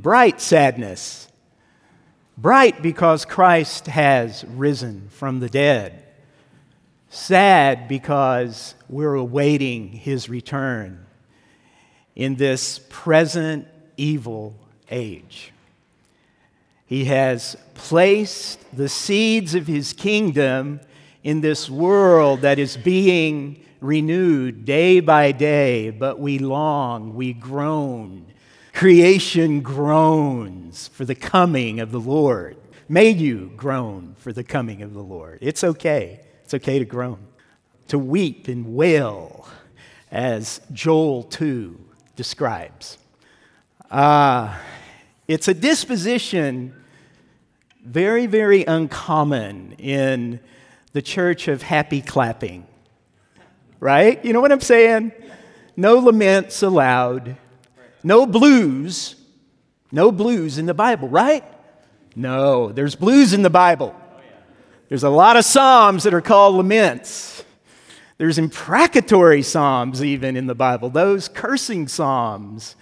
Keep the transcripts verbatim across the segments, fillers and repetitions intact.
bright sadness. Bright because Christ has risen from the dead. Sad because we're awaiting his return in this present evil age. He has placed the seeds of his kingdom in this world that is being renewed day by day, but we long, we groan. Creation groans for the coming of the Lord. May you groan for the coming of the Lord. It's okay. It's okay to groan, to weep and wail, as Joel two describes. Ah, uh, it's a disposition very, very uncommon in the church of happy clapping, right? You know what I'm saying? No laments allowed, no blues, no blues in the Bible, right? No, there's blues in the Bible. There's a lot of psalms that are called laments. There's imprecatory psalms even in the Bible, those cursing psalms.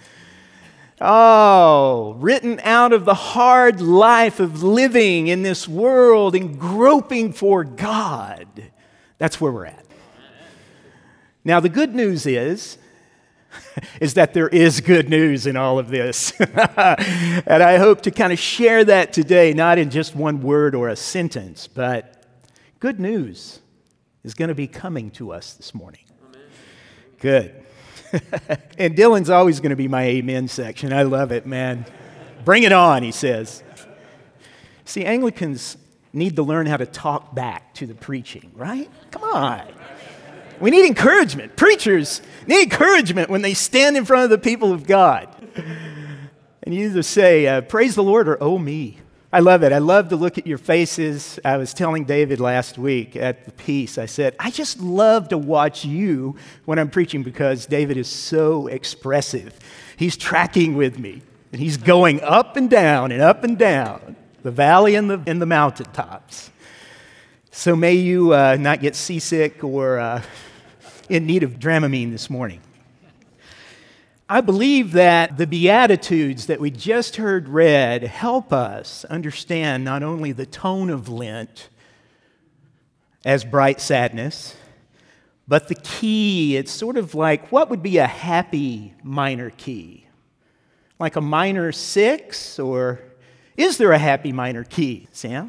Oh, written out of the hard life of living in this world and groping for God. That's where we're at. Now, the good news is, is that there is good news in all of this. And I hope to kind of share that today, not in just one word or a sentence, but good news is going to be coming to us this morning. Amen. Good. And Dylan's always going to be my amen section. I love it, man. Bring it on, he says. See, Anglicans need to learn how to talk back to the preaching, right? Come on. We need encouragement. Preachers need encouragement when they stand in front of the people of God. And you either say, uh, praise the Lord, or oh me. I love it. I love to look at your faces. I was telling David last week at the Peace, I said, I just love to watch you when I'm preaching because David is so expressive. He's tracking with me, and he's going up and down and up and down, the valley and the, and the mountaintops. So may you uh, not get seasick or uh, in need of Dramamine this morning. I believe that the Beatitudes that we just heard read help us understand not only the tone of Lent as bright sadness, but the key. It's sort of like, what would be a happy minor key? Like a minor six, or is there a happy minor key, Sam?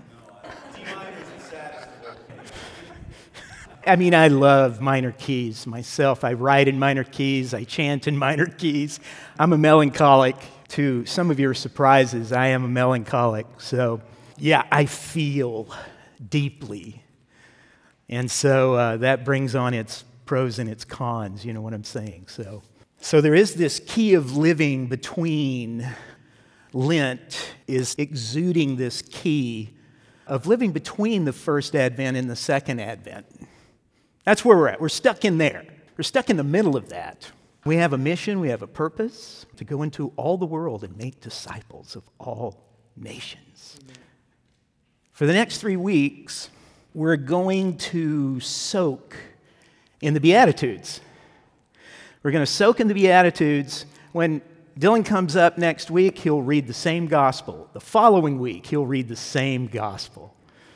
I mean, I love minor keys myself. I write in minor keys. I chant in minor keys. I'm a melancholic. To some of your surprises, I am a melancholic. So, yeah, I feel deeply. And so uh, that brings on its pros and its cons, you know what I'm saying? So, so there is this key of living between. Lent is exuding this key of living between the first Advent and the second Advent. That's where we're at. We're stuck in there. We're stuck in the middle of that. We have a mission, we have a purpose to go into all the world and make disciples of all nations. Amen. For the next three weeks, we're going to soak in the Beatitudes. We're going to soak in the Beatitudes. When Dylan comes up next week, he'll read the same gospel. The following week, he'll read the same gospel.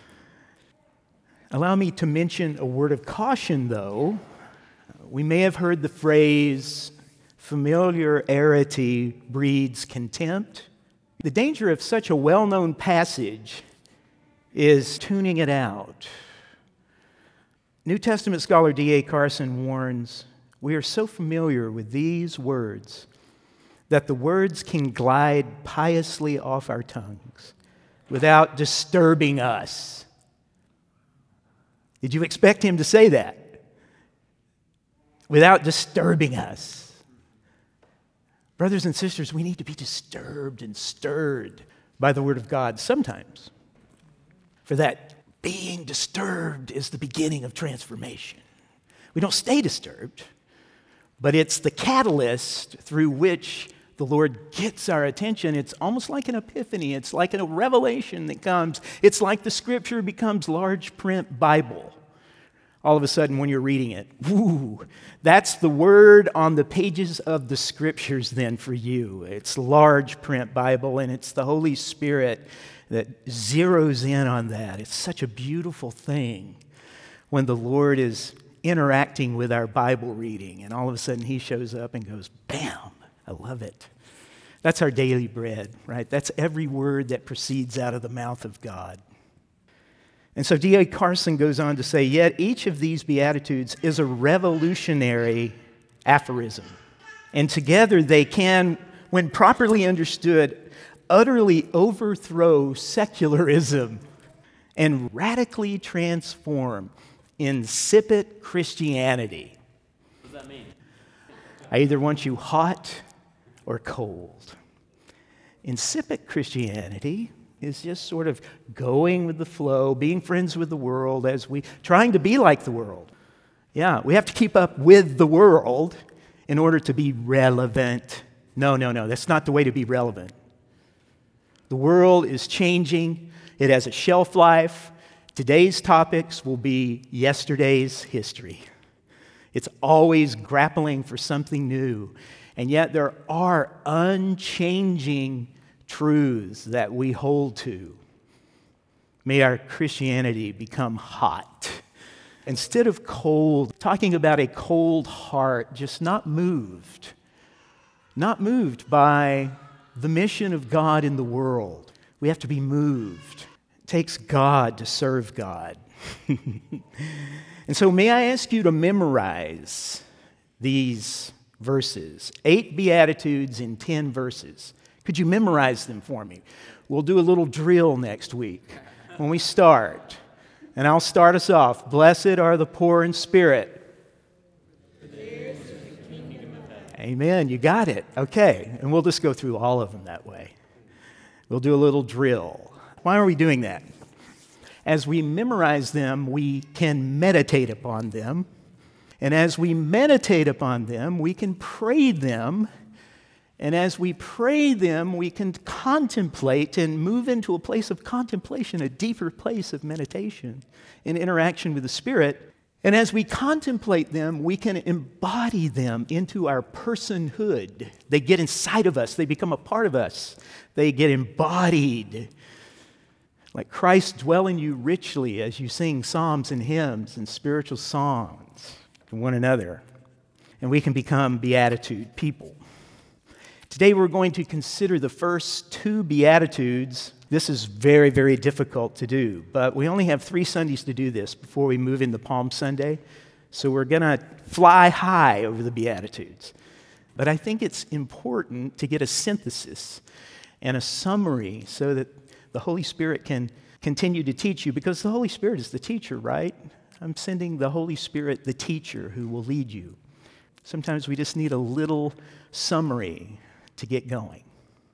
Allow me to mention a word of caution, though. We may have heard the phrase, familiarity breeds contempt. The danger of such a well-known passage is tuning it out. New Testament scholar D A Carson warns, we are so familiar with these words that the words can glide piously off our tongues without disturbing us. Did you expect him to say that? Without disturbing us. Brothers and sisters, we need to be disturbed and stirred by the Word of God sometimes. For that being disturbed is the beginning of transformation. We don't stay disturbed, but it's the catalyst through which the Lord gets our attention. It's almost like an epiphany. It's like a revelation that comes. It's like the Scripture becomes large print Bible. all of a sudden when you're reading it, woo, that's the word on the pages of the Scriptures then for you. It's large print Bible, and it's the Holy Spirit that zeroes in on that. It's such a beautiful thing when the Lord is interacting with our Bible reading, and all of a sudden He shows up and goes, bam, I love it. That's our daily bread, right? That's every word that proceeds out of the mouth of God. And so D A Carson goes on to say, yet each of these Beatitudes is a revolutionary aphorism. And together they can, when properly understood, utterly overthrow secularism and radically transform insipid Christianity. What does that mean? I either want you hot or cold. Insipid Christianity is just sort of going with the flow, being friends with the world as we, trying to be like the world. Yeah, we have to keep up with the world in order to be relevant. No, no, no, that's not the way to be relevant. The world is changing. It has a shelf life. Today's topics will be yesterday's history. It's always grappling for something new. And yet there are unchanging truths that we hold to. May our Christianity become hot. Instead of cold, talking about a cold heart, just not moved. Not moved by the mission of God in the world. We have to be moved. It takes God to serve God. And so may I ask you to memorize these verses. Eight Beatitudes in ten verses. Could you memorize them for me? We'll do a little drill next week when we start. And I'll start us off. Blessed are the poor in spirit. Amen. You got it. Okay. And we'll just go through all of them that way. We'll do a little drill. Why are we doing that? As we memorize them, we can meditate upon them. And as we meditate upon them, we can pray them. And as we pray them, we can contemplate and move into a place of contemplation, a deeper place of meditation and interaction with the Spirit. And as we contemplate them, we can embody them into our personhood. They get inside of us. They become a part of us. They get embodied. Like Christ dwell in you richly as you sing psalms and hymns and spiritual songs to one another. And we can become beatitude people. Today we're going to consider the first two Beatitudes. This is very, very difficult to do, but we only have three Sundays to do this before we move into Palm Sunday. So we're going to fly high over the Beatitudes. But I think it's important to get a synthesis and a summary so that the Holy Spirit can continue to teach you, because the Holy Spirit is the teacher, right? I'm sending the Holy Spirit, the teacher, who will lead you. Sometimes we just need a little summary to get going.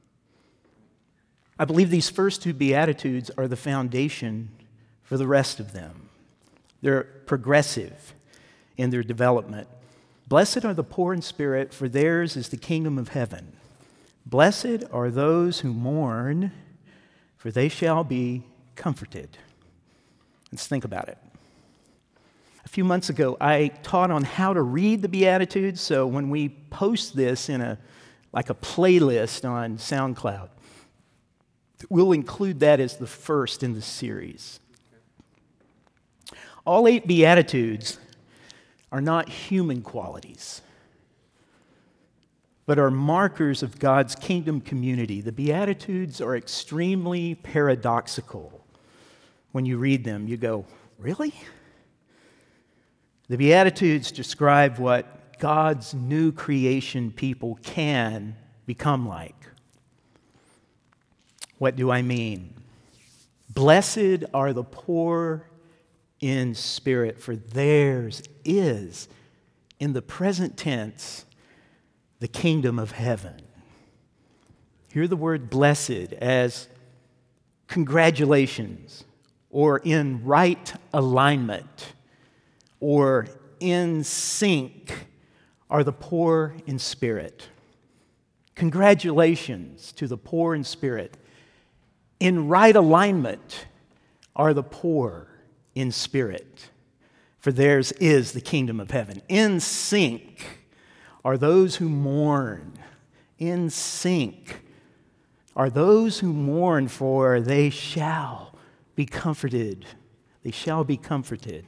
I believe these first two Beatitudes are the foundation for the rest of them. They're progressive in their development. Blessed are the poor in spirit, for theirs is the kingdom of heaven. Blessed are those who mourn, for they shall be comforted. Let's think about it. A few months ago, I taught on how to read the Beatitudes, so when we post this in a like a playlist on SoundCloud, we'll include that as the first in the series. All eight Beatitudes are not human qualities, but are markers of God's kingdom community. The Beatitudes are extremely paradoxical. When you read them, you go, really? The Beatitudes describe what God's new creation people can become like. What do I mean? Blessed are the poor in spirit, for theirs is, in the present tense, the kingdom of heaven. Hear the word blessed as congratulations, or in right alignment, or in sync are the poor in spirit. Congratulations to the poor in spirit. In right alignment are the poor in spirit. for theirs is the kingdom of heaven. In sync are those who mourn. In sync are those who mourn, for they shall be comforted. They shall be comforted.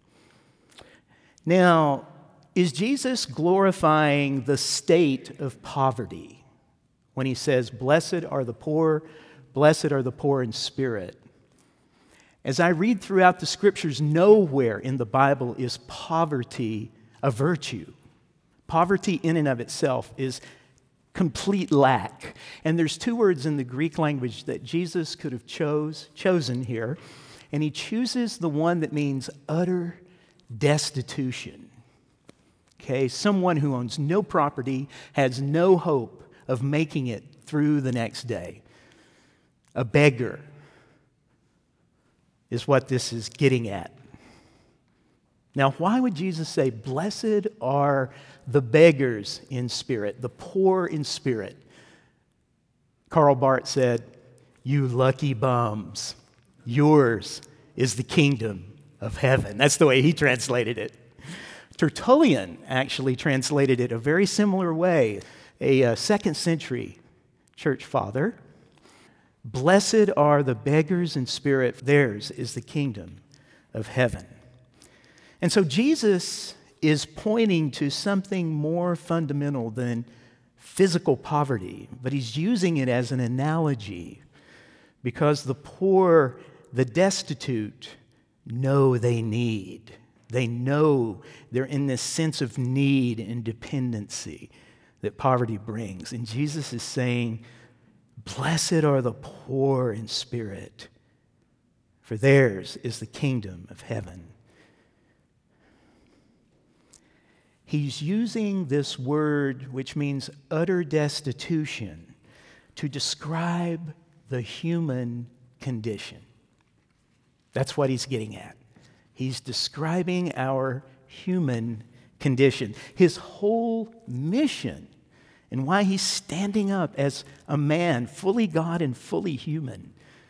Now, is Jesus glorifying the state of poverty when he says, "Blessed are the poor, blessed are the poor in spirit"? As I read throughout the scriptures, nowhere in the Bible is poverty a virtue. Poverty in and of itself is complete lack. And there's two words in the Greek language that Jesus could have chose, chosen here, and he chooses the one that means utter destitution. Okay, someone who owns no property, has no hope of making it through the next day. A beggar is what this is getting at. Now, why would Jesus say, "Blessed are the beggars in spirit, the poor in spirit"? Karl Barth said, "You lucky bums, yours is the kingdom of heaven." That's the way he translated it. Tertullian actually translated it a very similar way, a uh, second century church father. "Blessed are the beggars in spirit, theirs is the kingdom of heaven." And so Jesus is pointing to something more fundamental than physical poverty, but he's using it as an analogy because the poor, the destitute, know they need. They know they're in this sense of need and dependency that poverty brings. And Jesus is saying, "Blessed are the poor in spirit, for theirs is the kingdom of heaven." He's using this word, which means utter destitution, to describe the human condition. That's what he's getting at. He's describing our human condition. His whole mission and why he's standing up as a man, fully God and fully human,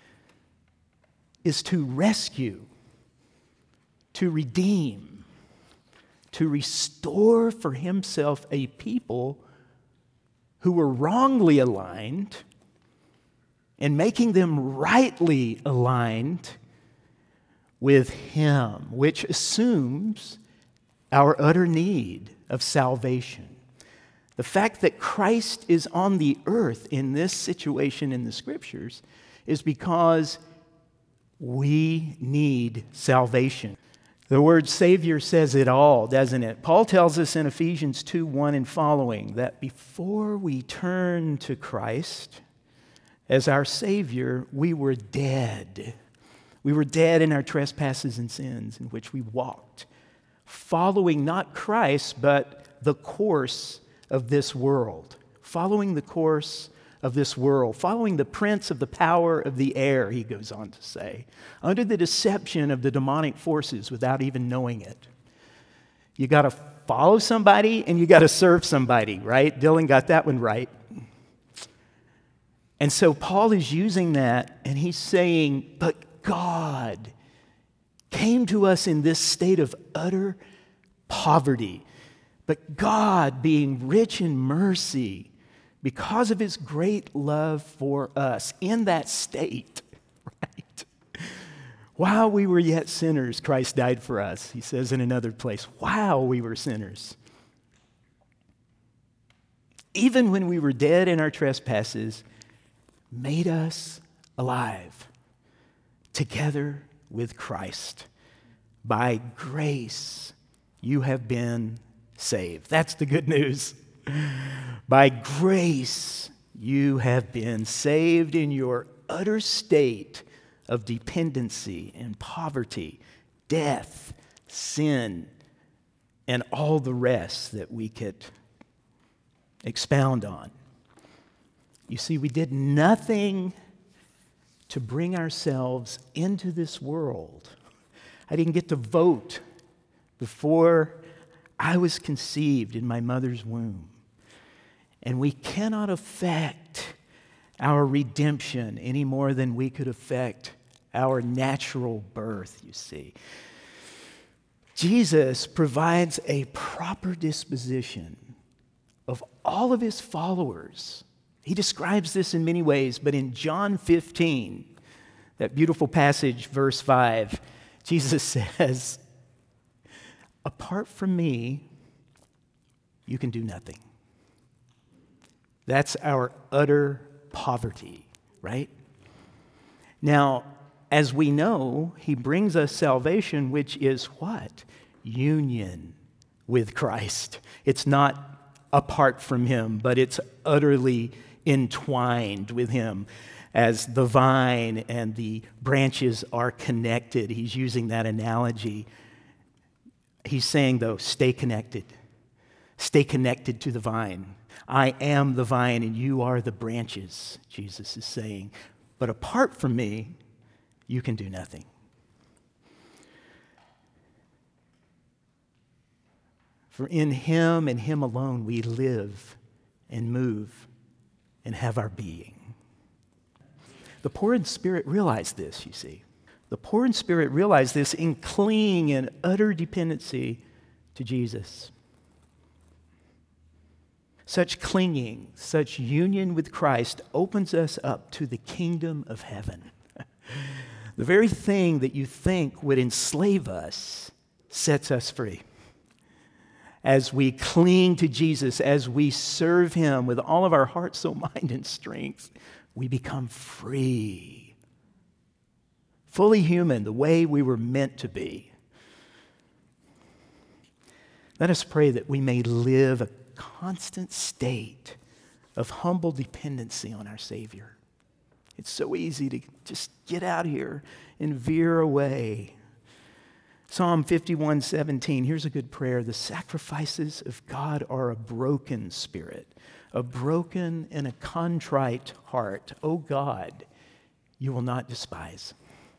is to rescue, to redeem, to restore for himself a people who were wrongly aligned and making them rightly aligned with him, which assumes our utter need of salvation. The fact that Christ is on the earth in this situation in the scriptures is because we need salvation. The word Savior says it all, doesn't it? Paul tells us in Ephesians two one and following that before we turn to Christ as our Savior, we were dead. We were dead in our trespasses and sins in which we walked, following not Christ, but the course of this world, following the course of this world, following the prince of the power of the air, he goes on to say, under the deception of the demonic forces without even knowing it. You got to follow somebody and you got to serve somebody, right? Dylan got that one right. And so Paul is using that and he's saying, but God came to us in this state of utter poverty. But God, being rich in mercy, because of his great love for us, in that state, right? While we were yet sinners, Christ died for us. He says in another place, while we were sinners. Even when we were dead in our trespasses, made us alive together with Christ. By grace, you have been saved. That's the good news. By grace, you have been saved in your utter state of dependency and poverty, death, sin, and all the rest that we could expound on. You see, we did nothing to bring ourselves into this world. I didn't get to vote before I was conceived in my mother's womb. And we cannot affect our redemption any more than we could affect our natural birth, you see. Jesus provides a proper disposition of all of his followers. He describes this in many ways, but in John fifteen, that beautiful passage, verse five, Jesus says, apart from me, you can do nothing. That's our utter poverty, right? Now, as we know, he brings us salvation, which is what? Union with Christ. It's not apart from him, but it's utterly entwined with him as the vine and the branches are connected. He's using that analogy. He's saying, though, stay connected. Stay connected to the vine. I am the vine and you are the branches, Jesus is saying. But apart from me, you can do nothing. For in him and him alone we live and move and have our being. The poor in spirit realize this, you see. The poor in spirit realize this in clinging in utter dependency to Jesus. Such clinging, such union with Christ opens us up to the kingdom of heaven. The very thing that you think would enslave us sets us free. As we cling to Jesus, as we serve him with all of our heart, soul, mind, and strength, we become free. Fully human, the way we were meant to be. Let us pray that we may live a constant state of humble dependency on our Savior. It's so easy to just get out here and veer away. Psalm fifty-one seventeen, here's a good prayer. The sacrifices of God are a broken spirit, a broken and a contrite heart. O God, you will not despise.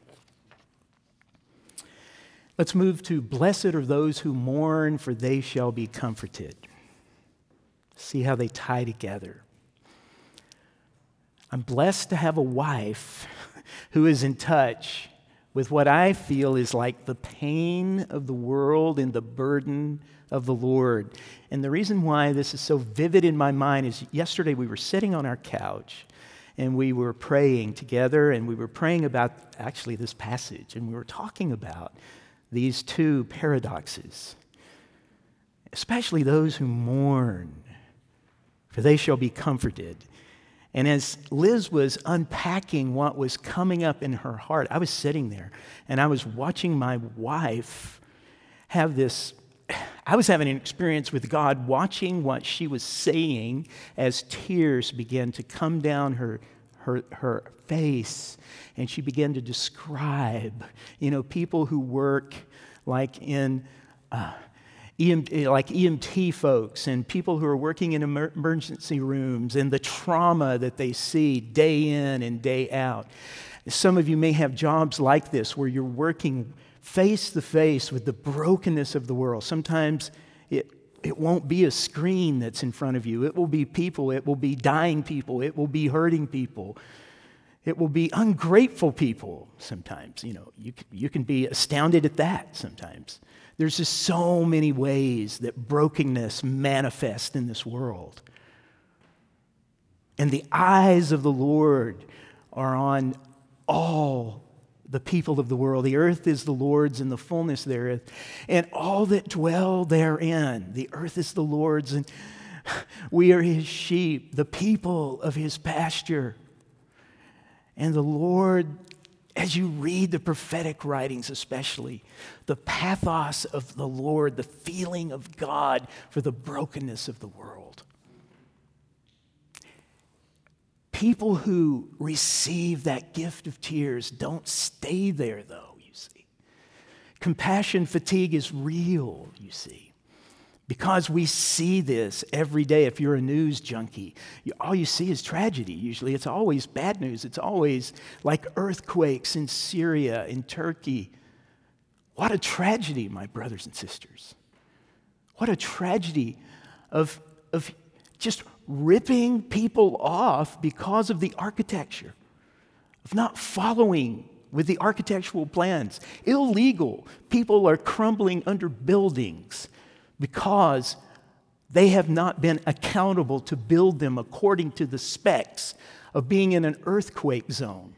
Let's move to blessed are those who mourn, for they shall be comforted. See how they tie together. I'm blessed to have a wife who is in touch with what I feel is like the pain of the world and the burden of the Lord. And the reason why this is so vivid in my mind is yesterday we were sitting on our couch and we were praying together, and we were praying about actually this passage, and we were talking about these two paradoxes, especially those who mourn, for they shall be comforted. And as Liz was unpacking what was coming up in her heart, I was sitting there and I was watching my wife have this, I was having an experience with God, watching what she was saying as tears began to come down her, her, her face. And she began to describe, you know, people who work like in... Uh, E M, like E M T folks and people who are working in emer- emergency rooms and the trauma that they see day in and day out. Some of you may have jobs like this where you're working face to face with the brokenness of the world. Sometimes it, it won't be a screen that's in front of you. It will be people. It will be dying people. It will be hurting people. It will be ungrateful people sometimes. You know, you, you can be astounded at that sometimes. There's just so many ways that brokenness manifests in this world. And the eyes of the Lord are on all the people of the world. The earth is the Lord's and the fullness thereof, and all that dwell therein. The earth is the Lord's, and we are his sheep, the people of his pasture. And the Lord, as you read the prophetic writings especially, the pathos of the Lord, the feeling of God for the brokenness of the world. People who receive that gift of tears don't stay there, though, you see. Compassion fatigue is real, you see. Because we see this every day. If you're a news junkie, you, all you see is tragedy. Usually it's always bad news. It's always like earthquakes in Syria, in Turkey. What a tragedy, my brothers and sisters. What a tragedy of, of just ripping people off because of the architecture, of not following with the architectural plans. Illegal. People are crumbling under buildings because they have not been accountable to build them according to the specs of being in an earthquake zone.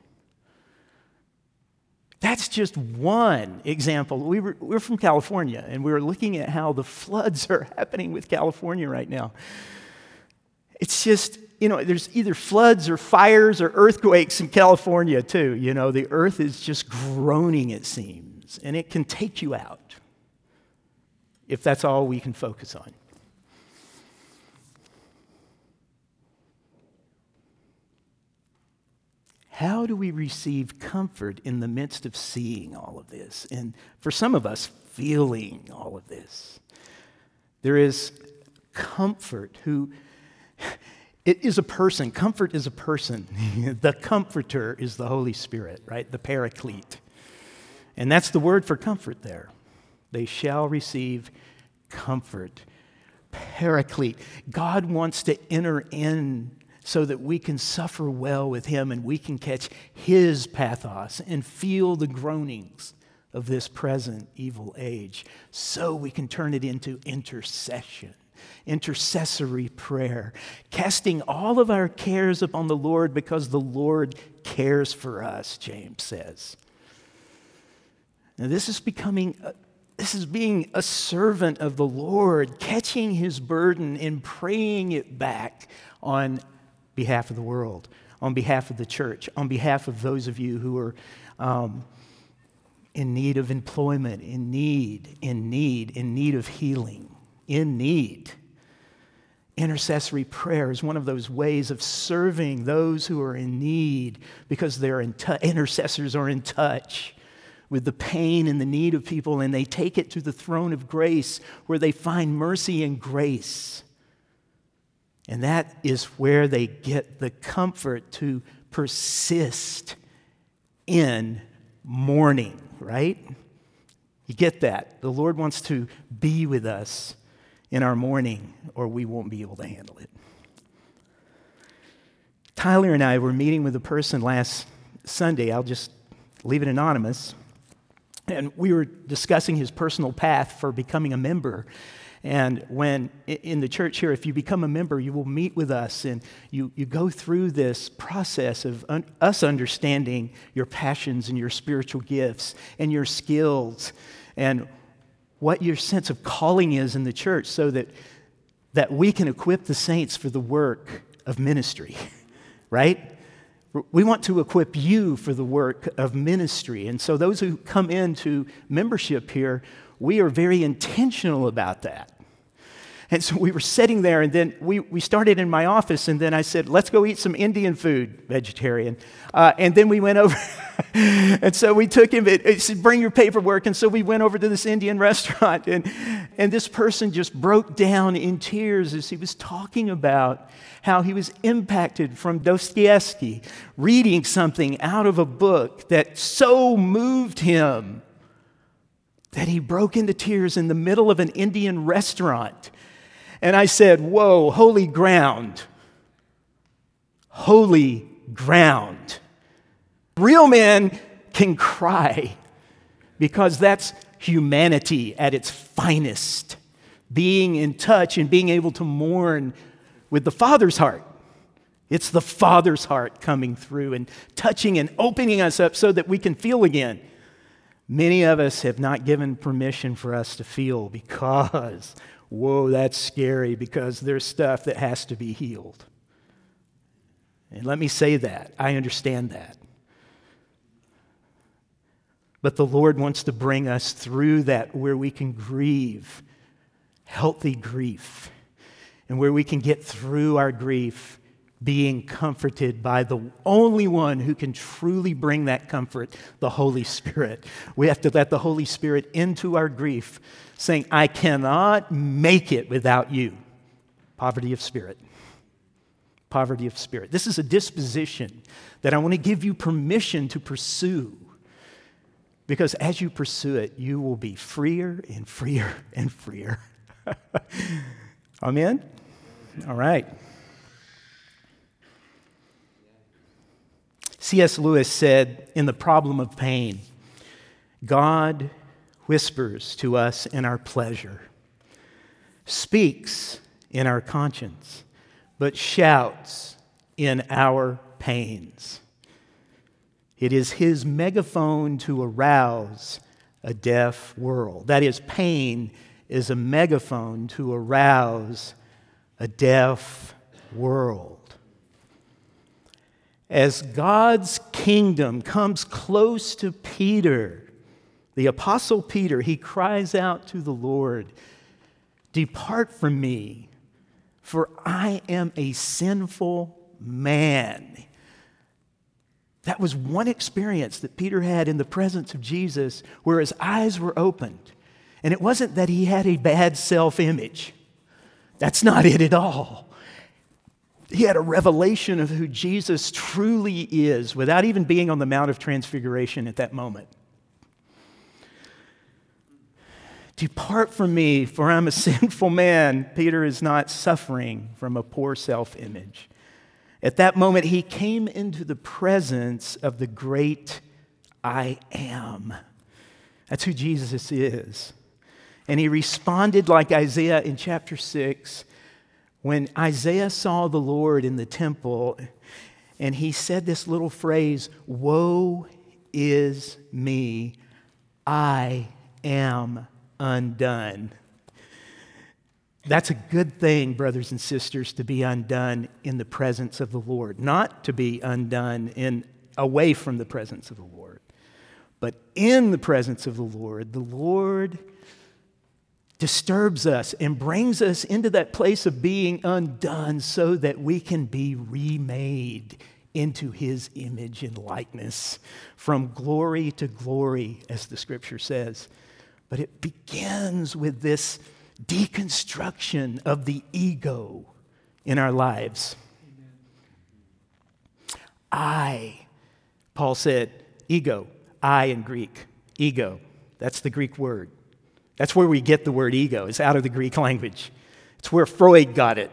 That's just one example. We were, we're from California, and we were looking at how the floods are happening with California right now. It's just, you know, there's either floods or fires or earthquakes in California too. You know, the earth is just groaning, it seems, and it can take you out if that's all we can focus on. How do we receive comfort in the midst of seeing all of this? And for some of us, feeling all of this. There is comfort who, it is a person. Comfort is a person. The comforter is the Holy Spirit, right? The paraclete. And that's the word for comfort there. They shall receive comfort. Paraclete. God wants to enter in so that we can suffer well with him and we can catch his pathos and feel the groanings of this present evil age, so we can turn it into intercession, intercessory prayer, casting all of our cares upon the Lord because the Lord cares for us, James says. Now this is becoming, a, this is being a servant of the Lord, catching his burden and praying it back on behalf of the world, on behalf of the church, on behalf of those of you who are um, in need of employment, in need, in need, in need of healing, in need. Intercessory prayer is one of those ways of serving those who are in need because they're in t- intercessors are in touch with the pain and the need of people, and they take it to the throne of grace where they find mercy and grace. And that is where they get the comfort to persist in mourning, right? You get that? The Lord wants to be with us in our mourning, or we won't be able to handle it. Tyler and I were meeting with a person last Sunday. I'll just leave it anonymous. And we were discussing his personal path for becoming a member. And when in the church here, if you become a member, you will meet with us and you, you go through this process of un- us understanding your passions and your spiritual gifts and your skills and what your sense of calling is in the church so that, that we can equip the saints for the work of ministry, right? We want to equip you for the work of ministry. And so those who come into membership here, we are very intentional about that. And so we were sitting there, and then we, we started in my office, and then I said, let's go eat some Indian food, vegetarian. Uh, and then we went over, and so we took him, it, it said, bring your paperwork. And so we went over to this Indian restaurant, and, and this person just broke down in tears as he was talking about how he was impacted from Dostoevsky, reading something out of a book that so moved him that he broke into tears in the middle of an Indian restaurant. And I said, whoa, holy ground. Holy ground. Real men can cry because that's humanity at its finest. Being in touch and being able to mourn with the Father's heart. It's the Father's heart coming through and touching and opening us up so that we can feel again. Many of us have not given permission for us to feel because, whoa, that's scary, because there's stuff that has to be healed. And let me say that. I understand that. But the Lord wants to bring us through that where we can grieve, healthy grief, and where we can get through our grief being comforted by the only one who can truly bring that comfort, the Holy Spirit. We have to let the Holy Spirit into our grief, saying, I cannot make it without you. Poverty of spirit. Poverty of spirit. This is a disposition that I want to give you permission to pursue. Because as you pursue it, you will be freer and freer and freer. Amen? All right. C S Lewis said in The Problem of Pain, God whispers to us in our pleasure, speaks in our conscience, but shouts in our pains. It is his megaphone to arouse a deaf world. That is, pain is a megaphone to arouse a deaf world. As God's kingdom comes close to Peter, the Apostle Peter, he cries out to the Lord, "Depart from me, for I am a sinful man." That was one experience that Peter had in the presence of Jesus where his eyes were opened. And it wasn't that he had a bad self-image. That's not it at all. He had a revelation of who Jesus truly is without even being on the Mount of Transfiguration at that moment. "Depart from me, for I'm a sinful man." Peter is not suffering from a poor self-image. At that moment, he came into the presence of the great I Am. That's who Jesus is. And he responded like Isaiah in chapter six, when Isaiah saw the Lord in the temple, and he said this little phrase, "Woe is me, I am undone." That's a good thing, brothers and sisters, to be undone in the presence of the Lord. Not to be undone in away from the presence of the Lord, but in the presence of the Lord. The Lord disturbs us and brings us into that place of being undone so that we can be remade into his image and likeness from glory to glory, as the scripture says. But it begins with this deconstruction of the ego in our lives. Amen. I, Paul said, ego, I in Greek, ego. That's the Greek word. That's where we get the word ego. It's out of the Greek language. It's where Freud got it.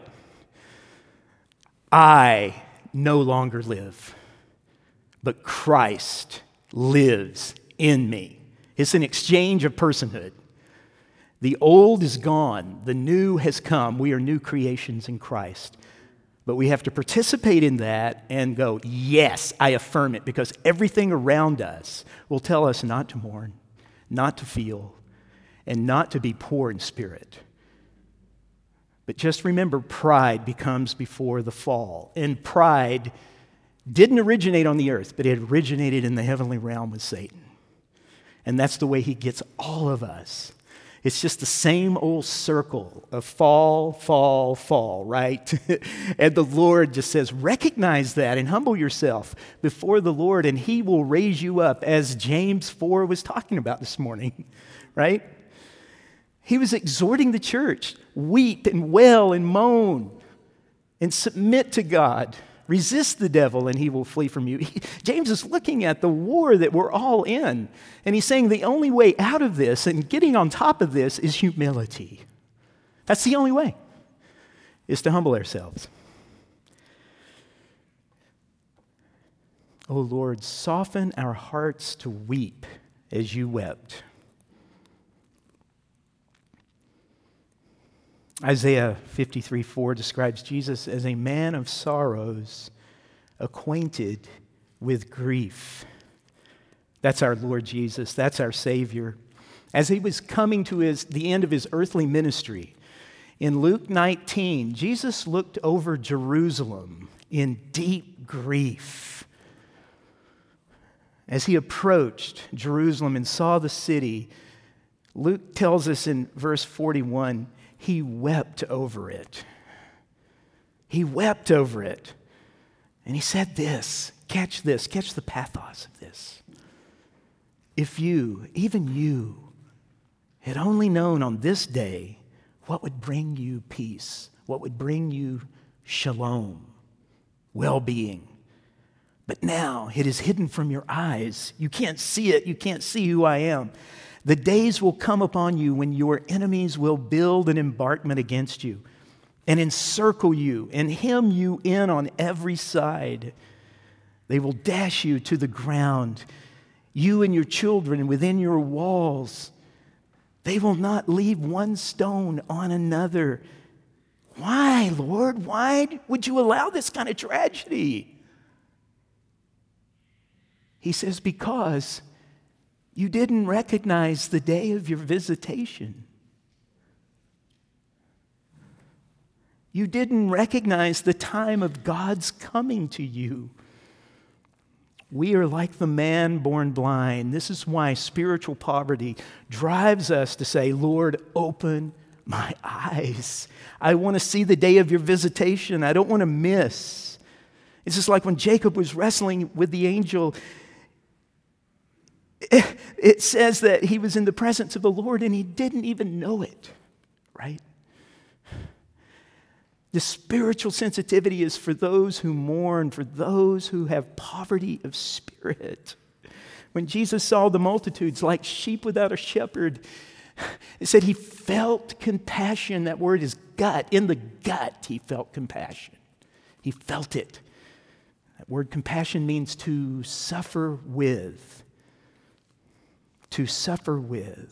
I no longer live, but Christ lives in me. It's an exchange of personhood. The old is gone. The new has come. We are new creations in Christ. But we have to participate in that and go, yes, I affirm it, because everything around us will tell us not to mourn, not to feel, and not to be poor in spirit. But just remember, pride becomes before the fall. And pride didn't originate on the earth, but it originated in the heavenly realm with Satan. And that's the way he gets all of us. It's just the same old circle of fall, fall, fall, right? And the Lord just says, recognize that and humble yourself before the Lord, and he will raise you up, as James four was talking about this morning, right? He was exhorting the church, weep and wail and moan and submit to God. Resist the devil and he will flee from you. He, James is looking at the war that we're all in. And he's saying the only way out of this and getting on top of this is humility. That's the only way, is to humble ourselves. Oh Lord, soften our hearts to weep as you wept. Isaiah fifty-three four describes Jesus as a man of sorrows, acquainted with grief. That's our Lord Jesus. That's our Savior. As he was coming to his, the end of his earthly ministry, in Luke nineteen, Jesus looked over Jerusalem in deep grief. As he approached Jerusalem and saw the city, Luke tells us in verse forty-one, he wept over it. He wept over it. And he said this, catch this, catch the pathos of this. If you, even you, had only known on this day what would bring you peace, what would bring you shalom, well-being. But now it is hidden from your eyes. You can't see it. You can't see who I am. The days will come upon you when your enemies will build an embankment against you and encircle you and hem you in on every side. They will dash you to the ground, you and your children within your walls. They will not leave one stone on another. Why, Lord? Why would you allow this kind of tragedy? He says, because you didn't recognize the day of your visitation. You didn't recognize the time of God's coming to you. We are like the man born blind. This is why spiritual poverty drives us to say, Lord, open my eyes. I want to see the day of your visitation. I don't want to miss. It's just like when Jacob was wrestling with the angel. It says that he was in the presence of the Lord and he didn't even know it, right? The spiritual sensitivity is for those who mourn, for those who have poverty of spirit. When Jesus saw the multitudes like sheep without a shepherd, it said he felt compassion. That word is gut. In the gut, he felt compassion. He felt it. That word compassion means to suffer with. To suffer with.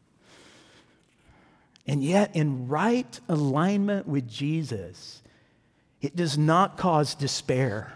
And yet, in right alignment with Jesus, it does not cause despair.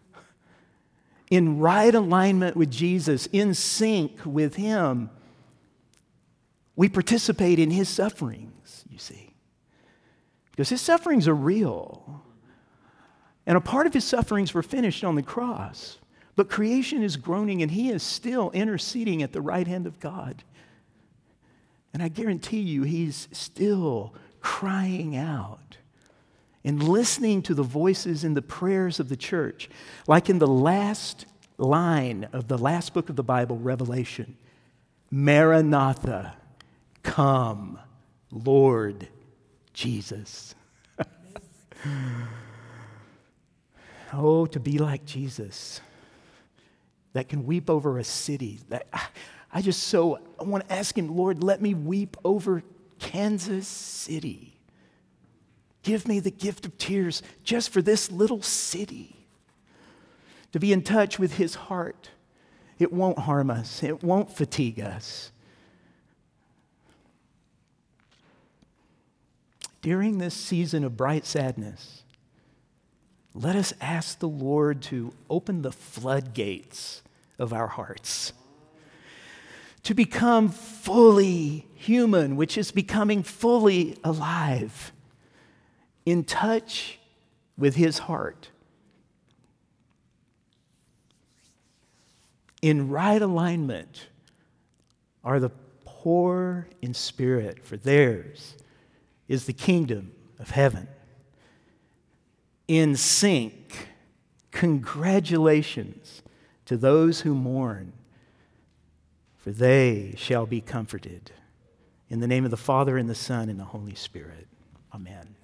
In right alignment with Jesus, in sync with Him, we participate in His sufferings, you see. Because His sufferings are real. And a part of His sufferings were finished on the cross. But creation is groaning and He is still interceding at the right hand of God. And I guarantee you, He's still crying out and listening to the voices in the prayers of the church. Like in the last line of the last book of the Bible, Revelation, Maranatha, come, Lord Jesus. Oh, to be like Jesus, that can weep over a city. That I just so I want to ask Him, Lord, let me weep over Kansas City. Give me the gift of tears just for this little city. To be in touch with His heart. It won't harm us. It won't fatigue us. During this season of bright sadness, let us ask the Lord to open the floodgates of our hearts. To become fully human, which is becoming fully alive, in touch with His heart. In right alignment are the poor in spirit, for theirs is the kingdom of heaven. In sync, congratulations to those who mourn, for they shall be comforted. In the name of the Father, and the Son, and the Holy Spirit. Amen.